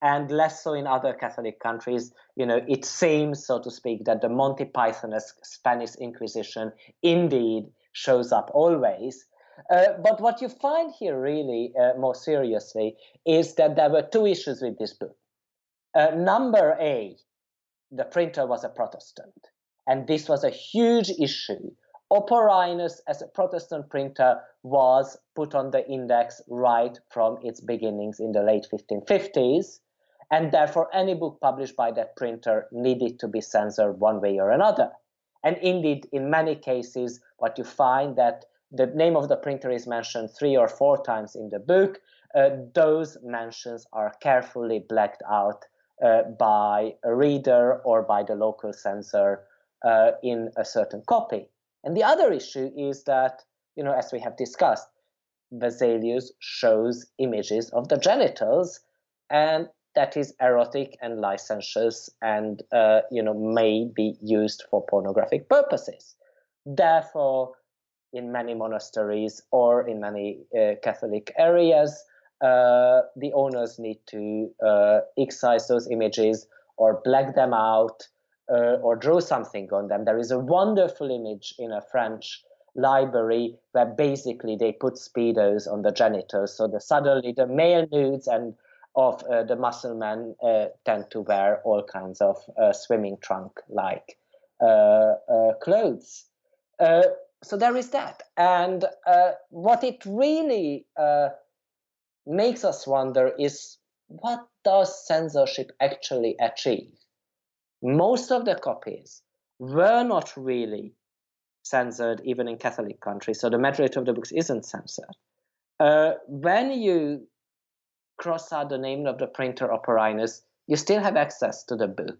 and less so in other Catholic countries. It seems, so to speak, that the Monty Python-esque Spanish Inquisition indeed shows up always. But what you find here really more seriously is that there were two issues with this book. Number A, the printer was a Protestant, and this was a huge issue. Operinus, as a Protestant printer, was put on the index right from its beginnings in the late 1550s, and therefore any book published by that printer needed to be censored one way or another. And indeed, in many cases, what you find that the name of the printer is mentioned 3 or 4 times in the book, those mentions are carefully blacked out by a reader or by the local censor in a certain copy. And the other issue is that, as we have discussed, Vesalius shows images of the genitals, and that is erotic and licentious and, may be used for pornographic purposes. Therefore, in many monasteries or in many Catholic areas, the owners need to excise those images or black them out or draw something on them. There is a wonderful image in a French library where basically they put speedos on the genitals, so that suddenly the male nudes and of the muscle men tend to wear all kinds of swimming trunk-like clothes. So there is that. And what it really makes us wonder is, what does censorship actually achieve? Most of the copies were not really censored, even in Catholic countries, so the majority of the books isn't censored. When you cross out the name of the printer Operinus, you still have access to the book.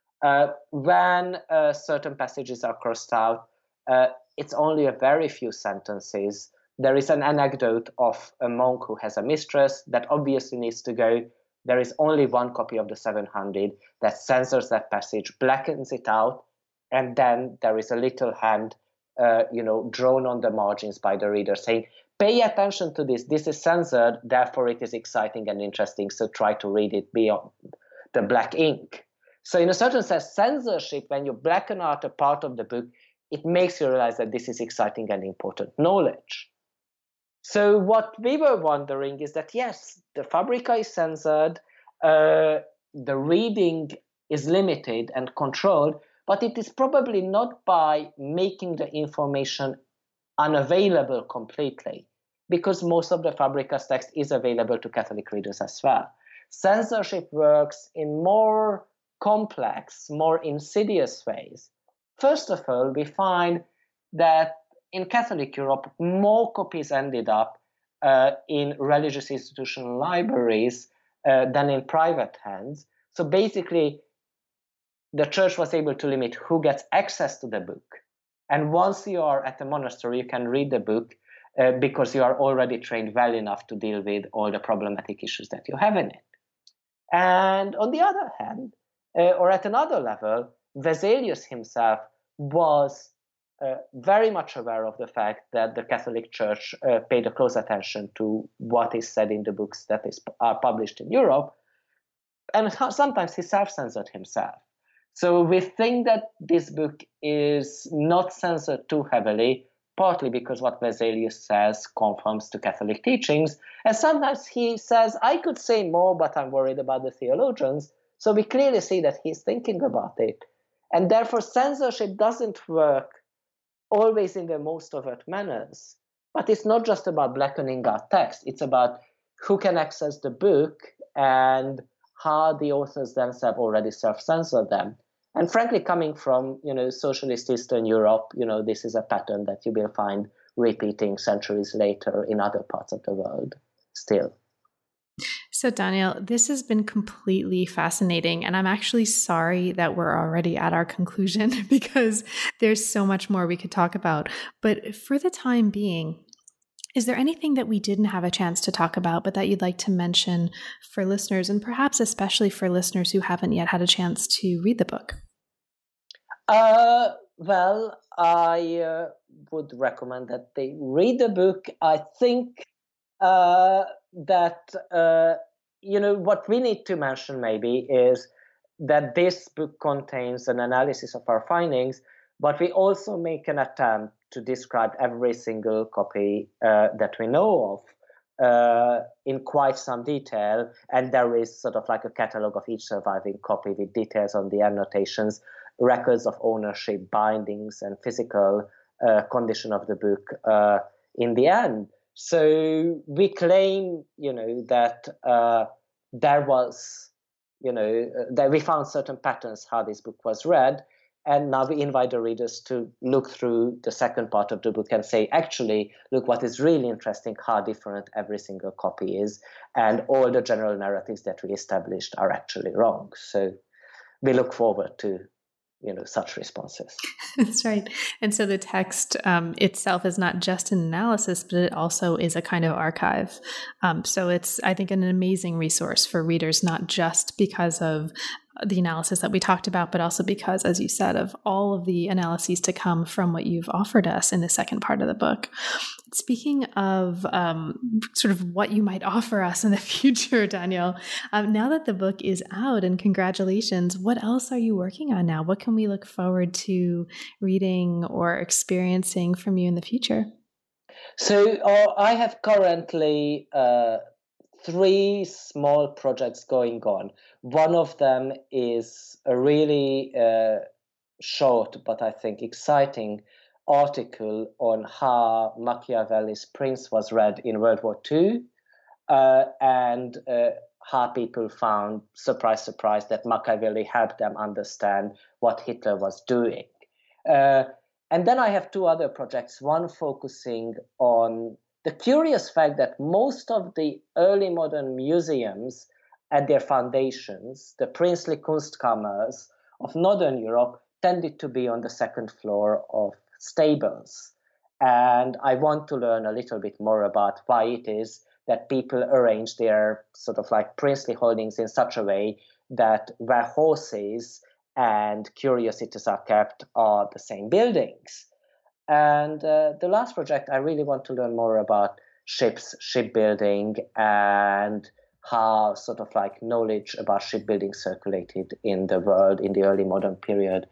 When certain passages are crossed out, it's only a very few sentences. There is an anecdote of a monk who has a mistress that obviously needs to go. There is only one copy of the 700 that censors that passage, blackens it out, and then there is a little hand, drawn on the margins by the reader saying, pay attention to this. This is censored, therefore it is exciting and interesting, so try to read it beyond the black ink. So in a certain sense, censorship, when you blacken out a part of the book, it makes you realize that this is exciting and important knowledge. So what we were wondering is that, yes, the Fabrica is censored, the reading is limited and controlled, but it is probably not by making the information unavailable completely, because most of the Fabrica's text is available to Catholic readers as well. Censorship works in more complex, more insidious ways. First of all, we find that in Catholic Europe, more copies ended up in religious institutional libraries than in private hands. So basically, the church was able to limit who gets access to the book. And once you are at the monastery, you can read the book because you are already trained well enough to deal with all the problematic issues that you have in it. And on the other hand, or at another level, Vesalius himself was very much aware of the fact that the Catholic Church paid a close attention to what is said in the books that are published in Europe, and sometimes he self-censored himself. So we think that this book is not censored too heavily, partly because what Vesalius says conforms to Catholic teachings, and sometimes he says, I could say more, but I'm worried about the theologians. So we clearly see that he's thinking about it. And therefore, censorship doesn't work always in the most overt manners. But it's not just about blackening out text. It's about who can access the book and how the authors themselves already self-censor them. And frankly, coming from, socialist Eastern Europe, this is a pattern that you will find repeating centuries later in other parts of the world still. So Daniel, this has been completely fascinating, and I'm actually sorry that we're already at our conclusion because there's so much more we could talk about. But for the time being, is there anything that we didn't have a chance to talk about, but that you'd like to mention for listeners, and perhaps especially for listeners who haven't yet had a chance to read the book? Well, I would recommend that they read the book. I think that what we need to mention maybe is that this book contains an analysis of our findings, but we also make an attempt to describe every single copy that we know of in quite some detail. And there is sort of like a catalog of each surviving copy with details on the annotations, records of ownership, bindings, and physical condition of the book in the end. So we claim, that there was, that we found certain patterns how this book was read. And now we invite the readers to look through the second part of the book and say, actually, look, what is really interesting, how different every single copy is. And all the general narratives that we established are actually wrong. So we look forward to such responses. That's right. And so the text itself is not just an analysis, but it also is a kind of archive. So it's, I think, an amazing resource for readers, not just because of the analysis that we talked about, but also because, as you said, of all of the analyses to come from what you've offered us in the second part of the book. Speaking of sort of what you might offer us in the future, Daniel, now that the book is out, and congratulations, what else are you working on now? What can we look forward to reading or experiencing from you in the future? So I have currently 3 small projects going on. One of them is a really short, but I think exciting article on how Machiavelli's Prince was read in World War II, and how people found, surprise, surprise, that Machiavelli helped them understand what Hitler was doing. And then I have 2 other projects, one focusing on the curious fact that most of the early modern museums at their foundations, the princely Kunstkammers of Northern Europe, tended to be on the second floor of stables. And I want to learn a little bit more about why it is that people arrange their sort of like princely holdings in such a way that where horses and curiosities are kept are the same buildings. And the last project, I really want to learn more about ships, shipbuilding, and how sort of like knowledge about shipbuilding circulated in the world in the early modern period,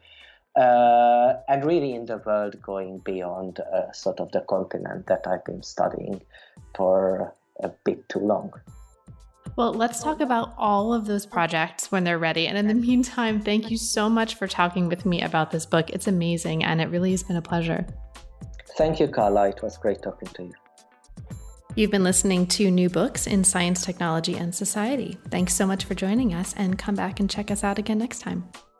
and really in the world going beyond sort of the continent that I've been studying for a bit too long. Well, let's talk about all of those projects when they're ready. And in the meantime, thank you so much for talking with me about this book. It's amazing, and it really has been a pleasure. Thank you, Carla. It was great talking to you. You've been listening to New Books in Science, Technology, and Society. Thanks so much for joining us, and come back and check us out again next time.